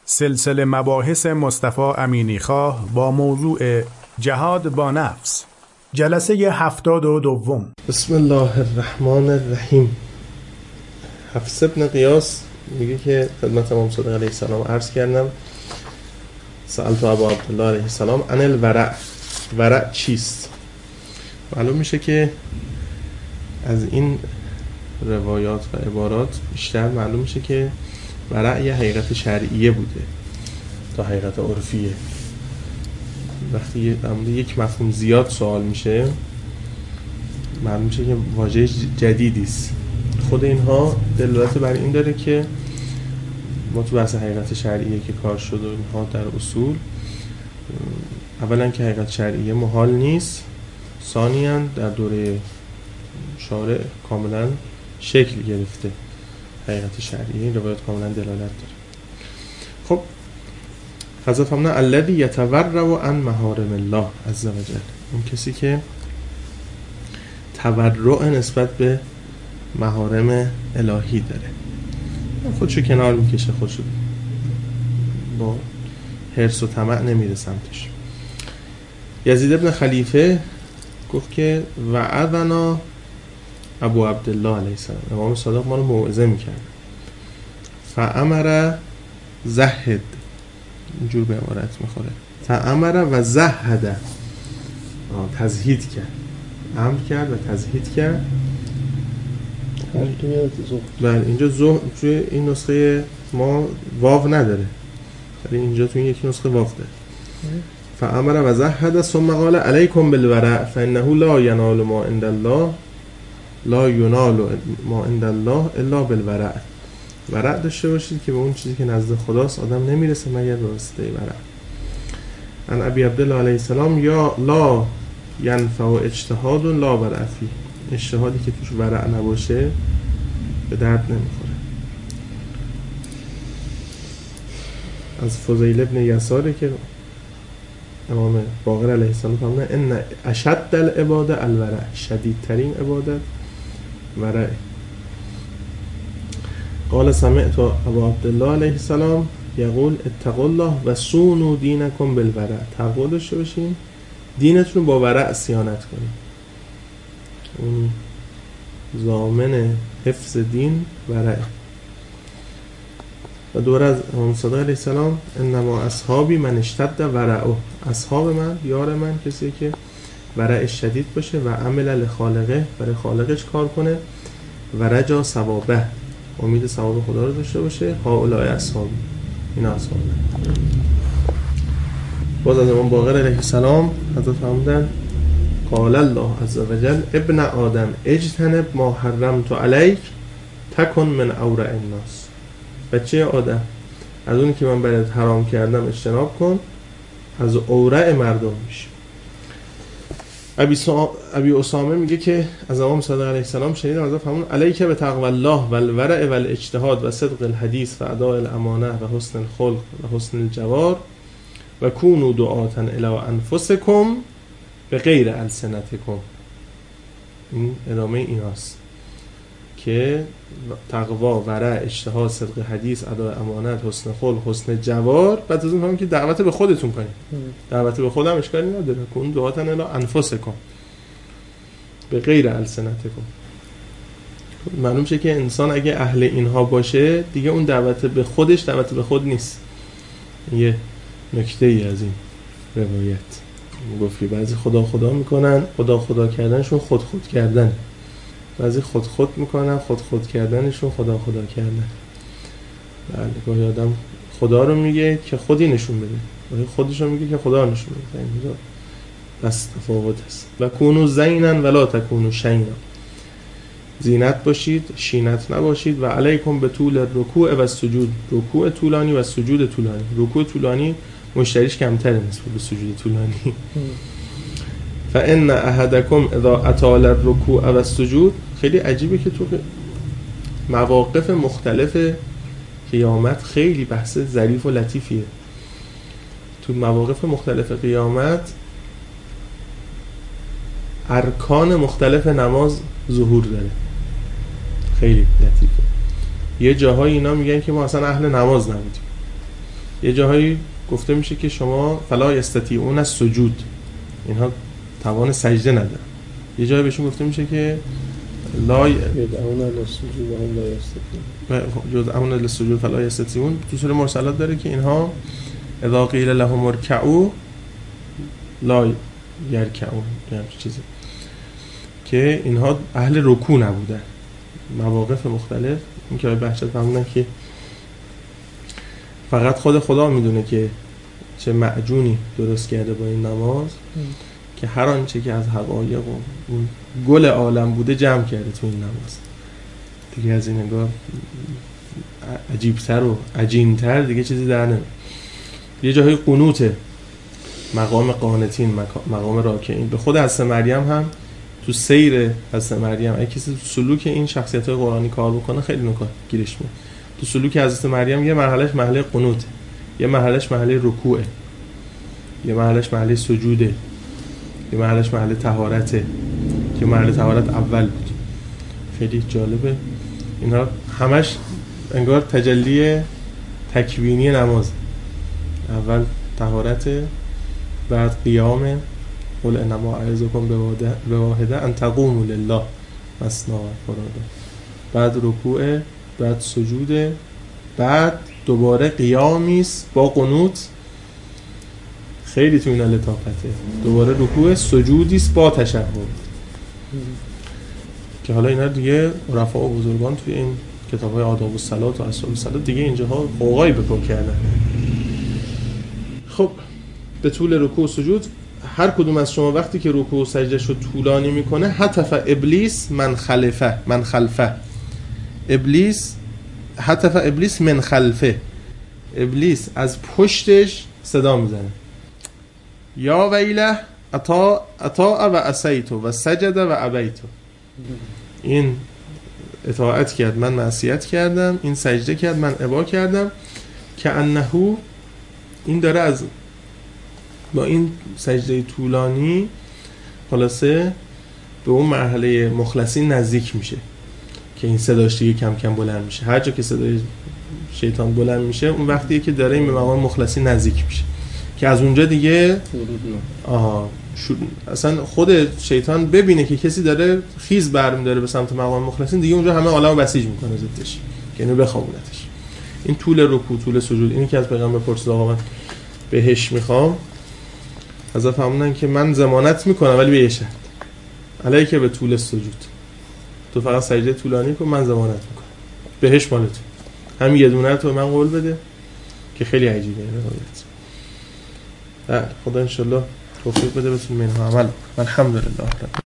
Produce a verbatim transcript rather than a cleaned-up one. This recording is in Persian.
سلسله مباحث مصطفی امینیخواه با موضوع جهاد با نفس، جلسه هفتاد و دوم. بسم الله الرحمن الرحیم. حفص ابن قیاس میگه که خدمت امام صادق علیه السلام عرض کردم سألت ابا عبدالله علیه السلام عن الورع، ورع چیست؟ معلوم میشه که از این روایات و عبارات بیشتر معلوم میشه که ورع یه حقیقت شرعیه بوده تا حقیقت عرفیه. وقتی در مورد یک مفهوم زیاد سوال میشه معلوم میشه که واژه جدیدی است. خود اینها دلالت بر این داره که ما تو بحث حقیقت شرعیه که کار شده و اینها در اصول، اولا که حقیقت شرعیه محال نیست، ثانیاً در دوره شارع کاملا شکل گرفته حقیقت شرعیه. این روایت کاملا دلالت داره. خب حضرت فرمودن الذی یتورع عن محارم الله عز و جل، اون کسی که تورع نسبت به محارم الهی داره، خودشو کنار میکشه، خودشو با حرص و طمع نمیره سمتش. یزید ابن خلیفه گفت که وعظنا ابو عبدالله علیه السلام، امام صادق ما رو موعظه میکرد. فامر زهد، اینجور به عبارت میخوره، فامر و زهد، تزهید کرد، امر کرد و تزهید کرد. بله اینجا زه توی این نسخه ما واو نداره، ولی اینجا توی این یکی نسخه واو داره. فامر و زهد ثم قال علیکم بالورع فانه لا ینال ما عند الله لا ینال ما عند الله الا بالورع. ورع داشته باشید که به اون چیزی که نزد خداست آدم نمیرسه مگر به واسطه ورع. ان ابی عبدالله علیه السلام یا لا ینفع اجتهاد لا ورع فیه، اجتهادی که توش ورع نباشه به درد نمیخوره. از فضیل ابن یساره که امام باقر علیه السلام فرمودن ان اشد العباده الورع، شدیدترین عبادت ورع. قال سمعت ابا عبدالله علیه السلام یقول اتقوا الله و صونوا دینکم بالورع، تقوا داشته باشین، دینتون با ورع صیانت کنین. اون ضامن حفظ دین ورع. و دوره از امام صادق علیه السلام انما اصحابی من اشتد ورعه، اصحاب من، یار من کسی که ورعش شدید باشه و عمل لخالقه، برای خالقش کار کنه، و رجا ثوابه، امید ثواب خدا رو داشته باشه. هؤلاء اصحابی، اینا اصحاب من. باز از امام باقر علیه السلام حضرت فرمودن قال الله عز و جل ابن آدم اجتنب ما حرمت علیک تکن من اورع الناس. بچه آدم، از اونی که من برات حرام کردم اجتناب کن، از اورع مردم میشه. ابی سا... ابی اسامه میگه که از امام صادق علیه السلام شنیدم حضرت فرمودن علیک بتقوی الله و الورع و الاجتهاد و صدق الحدیث و اداء الامانه و حسن الخلق و حسن الجوار و کونوا دعاة الی انفسکم به غیر السنتکم. این ادامه ایناست که تقوا، ورع، اجتهاد، صدق حدیث، اداء امانت، حسن خلق، حسن جوار. بعد از اون هم که دعوت به خودتون کنید، دعوت به خودم اشکالی نداره، کون دعاة الی انفسکم به غیر السنتکم. معلوم شه که انسان اگه اهل اینها باشه دیگه اون دعوت به خودش دعوت به خود نیست. یه نکته ای از این روایت گفت که بعضی خدا خدا میکنن، خدا خدا کردنشون خود خود کردن، بعضی خود خود میکنن، خود خود کردنشون خدا خدا کردن. بله گاهی آدم خدا رو میگه که خودی نشون بده، گاهی خودش رو میگه که خدا نشون بده. اینجا بس تفاوت است. و کونوا زینا ولا تکونوا شینا، زینت باشید شینت نباشید. و علیکم به طول رکوع و سجود، رکوع طولانی و سجود طولانی. رکوع طولانی مشتریش کمتره نسبت به سجود طولانی. فان احدکم اذا اطال الرکوع و السجود، خیلی عجیبه که تو مواقف مختلف قیامت خیلی بحث ظریف و لطیفیه. تو مواقف مختلف قیامت ارکان مختلف نماز ظهور داره، خیلی لطیفه. یه جاهای اینا میگن که ما اصلا اهل نماز نبودیم، یه جاهایی گفته میشه که شما فلا یستطیعون السجود، اینها توان سجده ندارن. یه جایی بهشون گفته میشه که لا یدعون للسجود و هم لا یستطیعون، یدعون للسجود فلا یستطیعون. تو سوره مرسلات داره که اینها اذا قیل لهم ارکعوا لا یرکعون، یعنی چیزی که اینها اهل رکوع نبودن. مواقف مختلف این که بحث فهموندن که فقط خود خدا میدونه که چه معجونی درست کرده با این نماز ام. که هر آنچه که از حقایق و اون گل عالم بوده جمع کرده تو این نماز. دیگه از این انگار عجیبتر و عجینتر دیگه چیزی در نمیاد. یه جاهای قنوت، مقام قانتین، مقام راکعین. به خود حضرت مریم هم تو سیر حضرت مریم اگه کسی تو سلوک این شخصیت‌های قرآنی کار بکنه خیلی نکات گیرش میاد. تو سلوک حضرت مریم یه مرحلهش مرحله قنوت، یه مرحلهش مرحله رکوعه، یه مرحلهش مرحله سجوده، یه مرحلهش مرحله طهارته که مرحله طهارت اول بود. خیلی جالبه اینا همش انگار تجلی تکوینی نماز. اول طهارت، بعد قیام، قل انما اعظکم بواحده ان تقوموا لله مثنی و فرادا، بعد رکوع، بعد سجود، بعد دوباره قیامیست با قنوت. خیلی تو اینا لطافته. دوباره رکوع، سجودیست با تشهد که حالا اینا دیگه رفع و بزرگان توی این کتاب‌های آداب الصلاة و اسرار الصلاة دیگه اینجاها قوقایی بکن کردن. خب به طول رکوع و سجود هر کدوم از شما وقتی که رکوع و سجدهشو طولانی میکنه حتف ابلیس من خلفه من خلفه ابلیس حتف ابلیس من خلفه، ابلیس از پشتش صدا میزنه یا ویله اطاع اطاع و عصیت و سجد و ابیت. این اطاعت کرد من معصیت کردم، این سجده کرد من ابا کردم. که انهو این داره از با این سجده طولانی خلاصه به اون مرحله مخلصین نزدیک میشه که این صداش دیگه کم کم بلند میشه. هر جا که صدای شیطان بلند میشه اون وقتیه که داره این به مقام مخلصین نزدیک میشه که از اونجا دیگه آها اصلا خود شیطان ببینه که کسی داره خیز برمی داره به سمت مقام مخلصین، دیگه اونجا همه عالمو بسیج میکنه ضدش که اینو بخوابونتش. این طول رکوع، طول سجود، اینی که از پیغمبر پرسید آقا من بهش میخوام، حضرت فرمودن که من ضمانت میکنم ولی به یه شرط، علیه که به طول سجود تو فقط سجده طولانی کن، من ضمانت میکنم بهش مال تو، همین یه دونه تو من قول بده. که خیلی عجیبه این روایت. خدا انشالله توفیق بده بتونیم اینها عمل. الحمدلله.